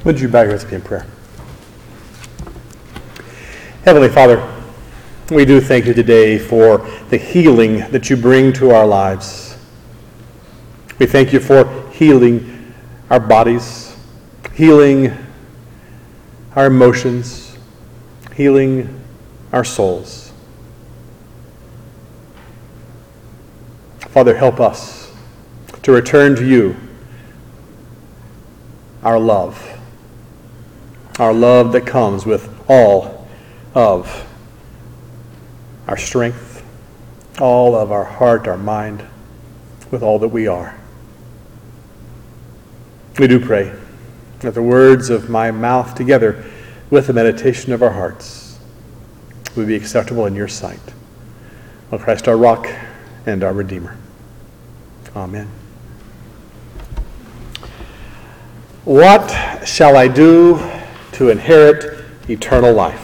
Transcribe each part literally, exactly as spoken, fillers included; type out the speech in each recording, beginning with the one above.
Would you bow your heads with me in prayer? Heavenly Father, we do thank you today for the healing that you bring to our lives. We thank you for healing our bodies, healing our emotions, healing our souls. Father, help us to return to you our love, our love that comes with all of our strength, all of our heart, our mind, with all that we are. We do pray that the words of my mouth together with the meditation of our hearts will be acceptable in your sight. O Christ, our rock and our Redeemer. Amen. What shall I do to inherit eternal life?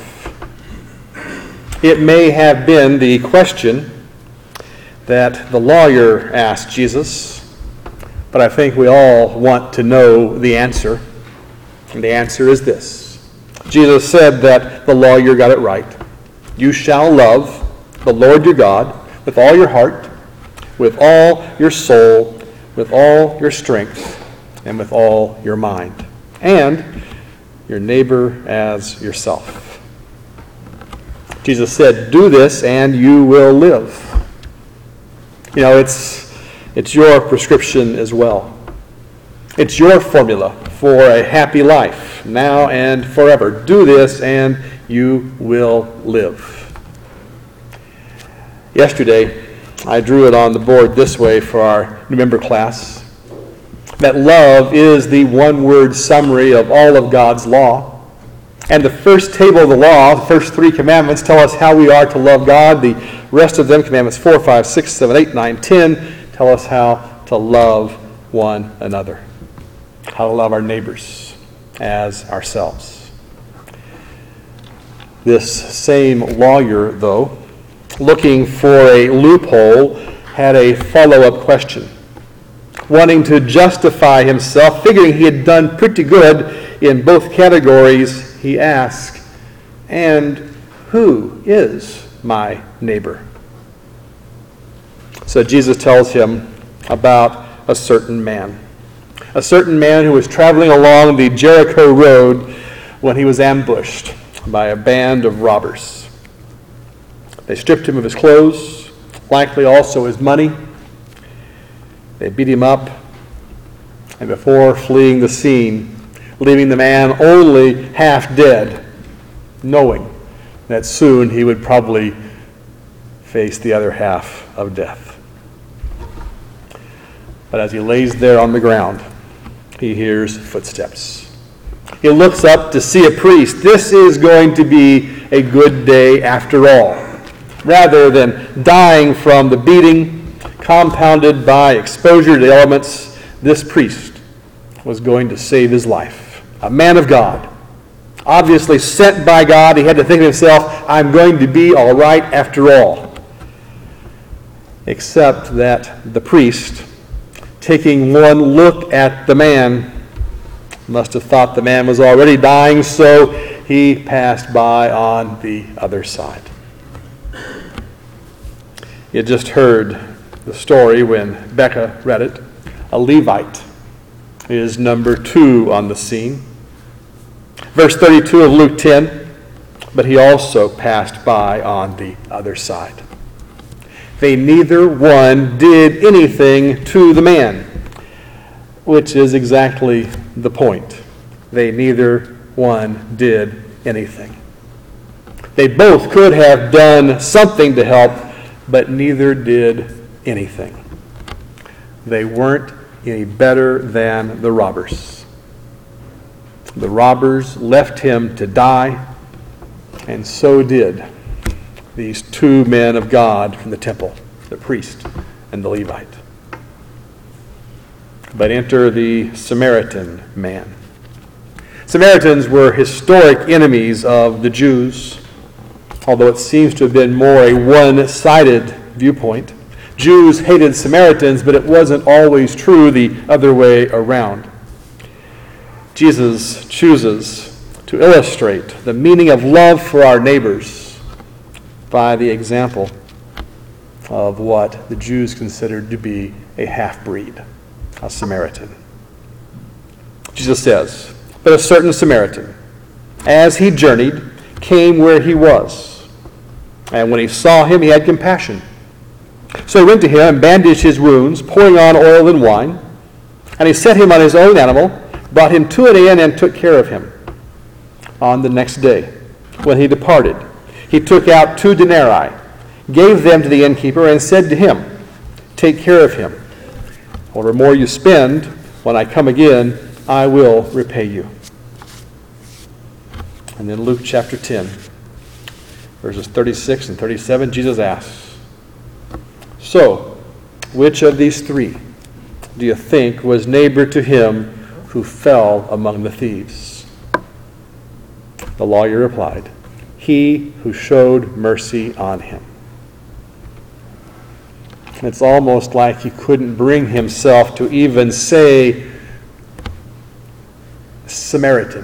It may have been the question that the lawyer asked Jesus, but I think we all want to know the answer. And the answer is this. Jesus said that the lawyer got it right. You shall love the Lord your God with all your heart, with all your soul, with all your strength, and with all your mind, and your neighbor as yourself. Jesus said, do this and you will live. You know, it's it's your prescription as well. It's your formula for a happy life, now and forever. Do this and you will live. Yesterday, I drew it on the board this way for our new member class, that love is the one-word summary of all of God's law. And the first table of the law, the first three commandments, tell us how we are to love God. The rest of them, commandments four, five, six, seven, eight, nine, ten, tell us how to love one another, how to love our neighbors as ourselves. This same lawyer, though, looking for a loophole, had a follow-up question. Wanting to justify himself, figuring he had done pretty good in both categories, he asked, and who is my neighbor? So Jesus tells him about a certain man. A certain man who was traveling along the Jericho road when he was ambushed by a band of robbers. They stripped him of his clothes, likely also his money. They beat him up, and before fleeing the scene, leaving the man only half dead, knowing that soon he would probably face the other half of death. But as he lays there on the ground, he hears footsteps. He looks up to see a priest. This is going to be a good day after all. Rather than dying from the beating, compounded by exposure to the elements, this priest was going to save his life. A man of God, obviously sent by God. He had to think to himself, I'm going to be all right after all. Except that the priest, taking one look at the man, must have thought the man was already dying, so he passed by on the other side. You just heard the story when Becca read it. A Levite is number two on the scene. Verse thirty-two of Luke ten, but he also passed by on the other side. They neither one did anything to the man, which is exactly the point. They neither one did anything. They both could have done something to help, but neither did anything. They weren't any better than the robbers. The robbers left him to die, and so did these two men of God from the temple, the priest and the Levite. But enter the Samaritan man. Samaritans were historic enemies of the Jews, although it seems to have been more a one-sided viewpoint. Jews hated Samaritans, but it wasn't always true the other way around. Jesus chooses to illustrate the meaning of love for our neighbors by the example of what the Jews considered to be a half-breed, a Samaritan. Jesus says, "But a certain Samaritan, as he journeyed, came where he was. And when he saw him, he had compassion. So he went to him and bandaged his wounds, pouring on oil and wine. And he set him on his own animal, brought him to an inn, and took care of him. On the next day, when he departed, he took out two denarii, gave them to the innkeeper, and said to him, 'Take care of him. Whatever more you spend, when I come again, I will repay you.'" And then Luke chapter ten, verses thirty-six and thirty-seven, Jesus asks, "So, which of these three do you think was neighbor to him who fell among the thieves?" The lawyer replied, "He who showed mercy on him." It's almost like he couldn't bring himself to even say Samaritan,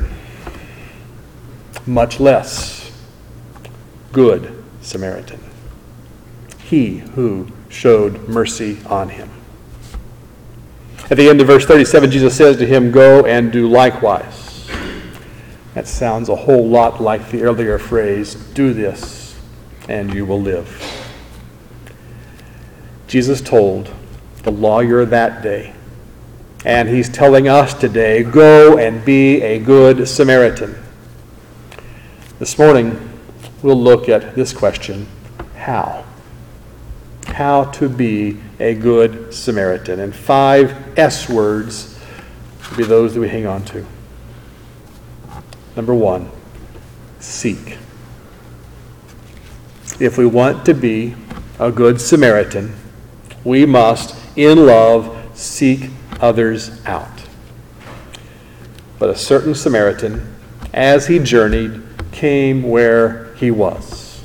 much less good Samaritan. He who showed mercy on him. At the end of verse thirty-seven, Jesus says to him, "Go and do likewise." That sounds a whole lot like the earlier phrase, "Do this and you will live." Jesus told the lawyer that day, and he's telling us today, go and be a good Samaritan. This morning, we'll look at this question, how? How to be a good Samaritan. And five S words will be those that we hang on to. Number one, seek. If we want to be a good Samaritan, we must, in love, seek others out. But a certain Samaritan, as he journeyed, came where he was.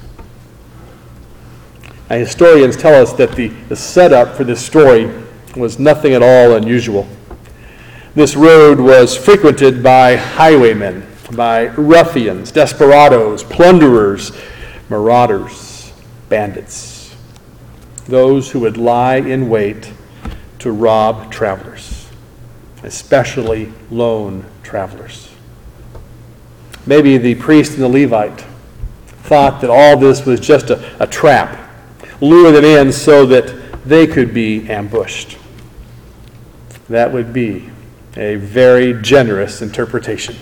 Now, historians tell us that the, the setup for this story was nothing at all unusual. This road was frequented by highwaymen, by ruffians, desperados, plunderers, marauders, bandits, those who would lie in wait to rob travelers, especially lone travelers. Maybe the priest and the Levite thought that all this was just a, a trap, lure them in so that they could be ambushed. That would be a very generous interpretation,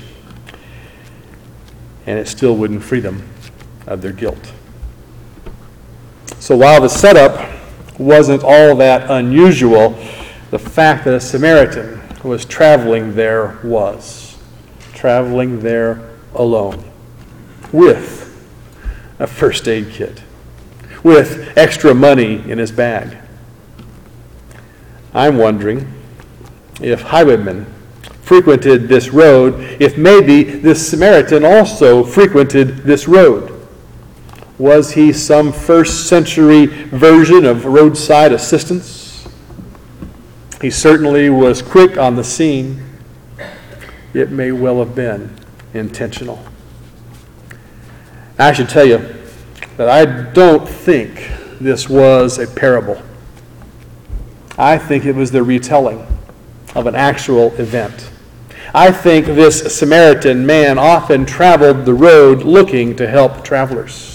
and it still wouldn't free them of their guilt. So while the setup wasn't all that unusual, the fact that a Samaritan was traveling there was. Traveling there alone, with a first aid kit, with extra money in his bag. I'm wondering if highwaymen frequented this road, if maybe this Samaritan also frequented this road. Was he some first century version of roadside assistance? He certainly was quick on the scene. It may well have been intentional. I should tell you that I don't think this was a parable. I think it was the retelling of an actual event. I think this Samaritan man often traveled the road looking to help travelers.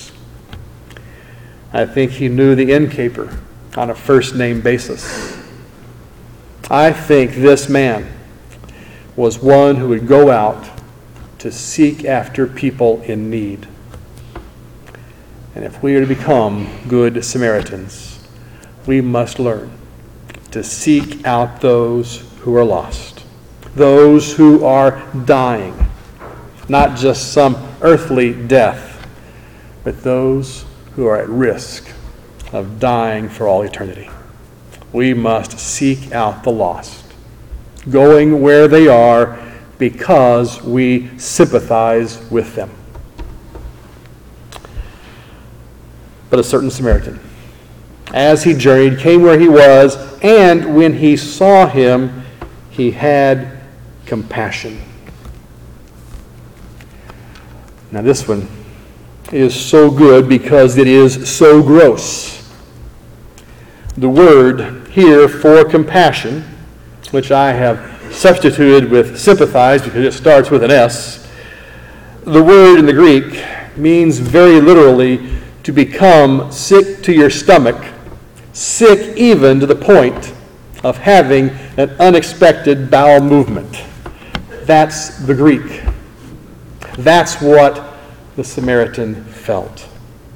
I think he knew the innkeeper on a first-name basis. I think this man was one who would go out to seek after people in need. And if we are to become good Samaritans, we must learn to seek out those who are lost, those who are dying, not just some earthly death, but those who are at risk of dying for all eternity. We must seek out the lost, going where they are because we sympathize with them. But a certain Samaritan, as he journeyed, came where he was, and when he saw him, he had compassion. Now this one is so good because it is so gross. The word here for compassion, which I have substituted with sympathize because it starts with an S, the word in the Greek means very literally to become sick to your stomach, sick even to the point of having an unexpected bowel movement. That's the Greek. That's what the Samaritan felt.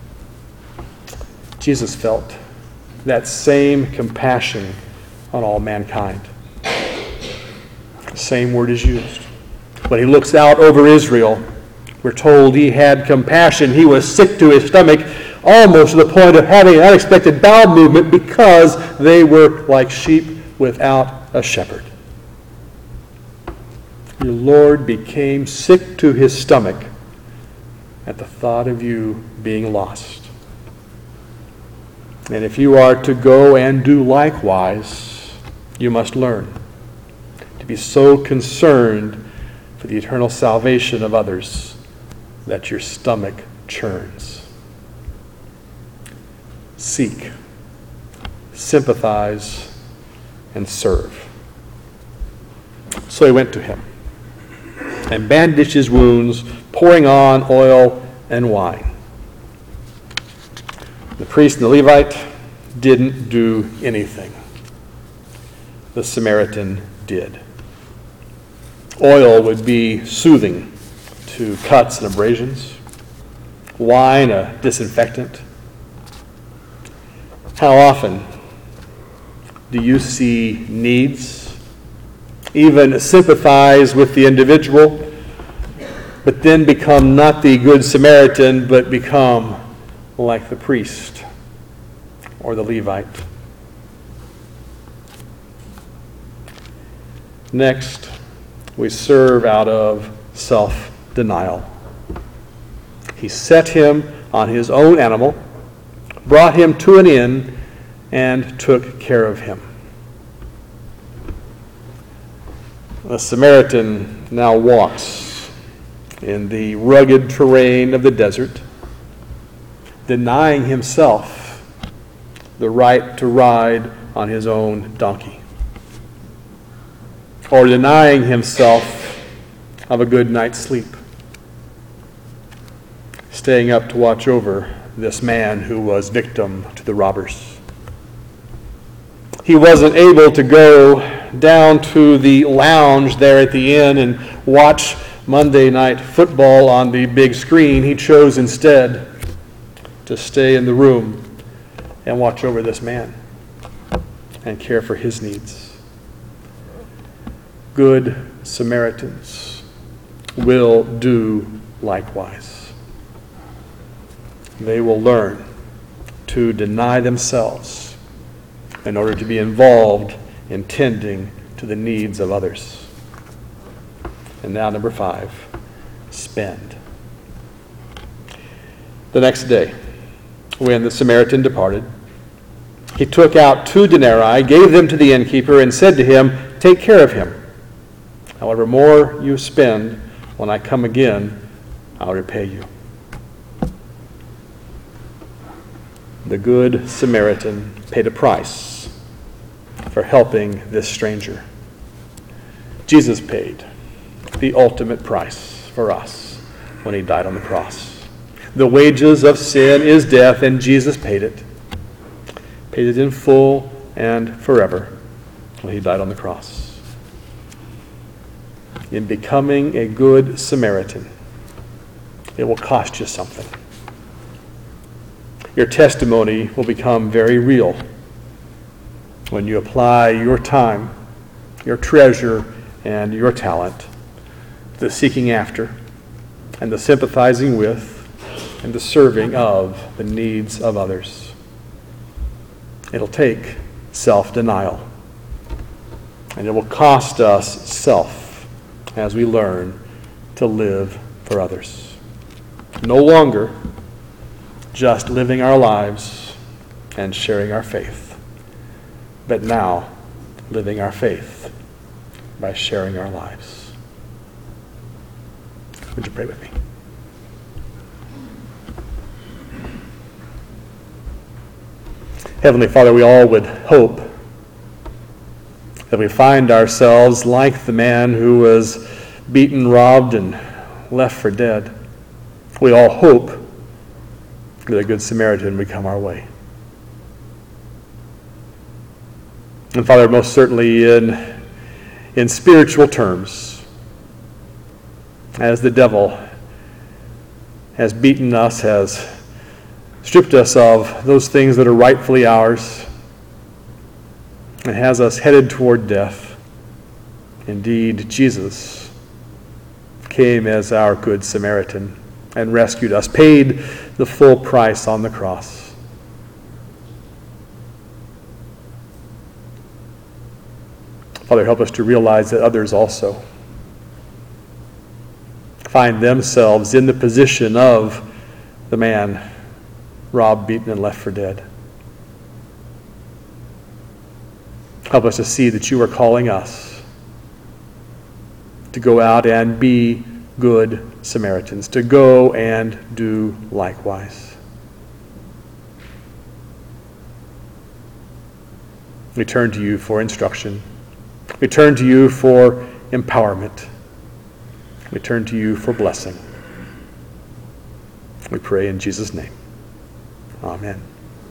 Jesus felt that same compassion on all mankind. The same word is used. When he looks out over Israel, we're told he had compassion. He was sick to his stomach, almost to the point of having an unexpected bowel movement because they were like sheep without a shepherd. Your Lord became sick to his stomach at the thought of you being lost. And if you are to go and do likewise, you must learn to be so concerned for the eternal salvation of others that your stomach churns. Seek, sympathize, and serve. So he went to him and bandaged his wounds, pouring on oil and wine. The priest and the Levite didn't do anything. The Samaritan did. Oil would be soothing to cuts and abrasions. Wine, a disinfectant. How often do you see needs, even sympathize with the individual, but then become not the Good Samaritan, but become like the priest or the Levite? Next, we serve out of self-denial. He set him on his own animal, brought him to an inn, and took care of him. The Samaritan now walks in the rugged terrain of the desert, denying himself the right to ride on his own donkey, or denying himself of a good night's sleep, staying up to watch over this man who was victim to the robbers. He wasn't able to go down to the lounge there at the inn and watch Monday night football on the big screen. He chose instead to stay in the room and watch over this man and care for his needs. Good Samaritans will do likewise. They will learn to deny themselves in order to be involved in tending to the needs of others. And now, number five, spend. The next day, when the Samaritan departed, he took out two denarii, gave them to the innkeeper, and said to him, "Take care of him. However more you spend, when I come again, I'll repay you." The Good Samaritan paid a price for helping this stranger. Jesus paid the ultimate price for us when he died on the cross. The wages of sin is death, and Jesus paid it. Paid it in full and forever when he died on the cross. In becoming a Good Samaritan, it will cost you something. Your testimony will become very real when you apply your time, your treasure, and your talent to the seeking after and the sympathizing with and the serving of the needs of others. It'll take self-denial, and it will cost us self as we learn to live for others. No longer just living our lives and sharing our faith, but now living our faith by sharing our lives. Would you pray with me? Heavenly Father, we all would hope that we find ourselves like the man who was beaten, robbed, and left for dead. We all hope that a good Samaritan would come our way. And Father, most certainly in, in spiritual terms, as the devil has beaten us, has stripped us of those things that are rightfully ours, and has us headed toward death, indeed, Jesus came as our good Samaritan and rescued us, paid the full price on the cross. Father, help us to realize that others also find themselves in the position of the man robbed, beaten, and left for dead. Help us to see that you are calling us to go out and be good Samaritans, to go and do likewise. We turn to you for instruction. We turn to you for empowerment. We turn to you for blessing. We pray in Jesus' name. Amen.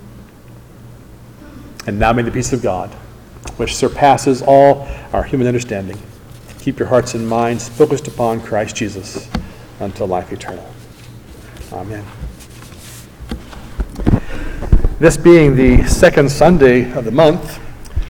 And now may the peace of God, which surpasses all our human understanding, keep your hearts and minds focused upon Christ Jesus until life eternal. Amen. This being the second Sunday of the month,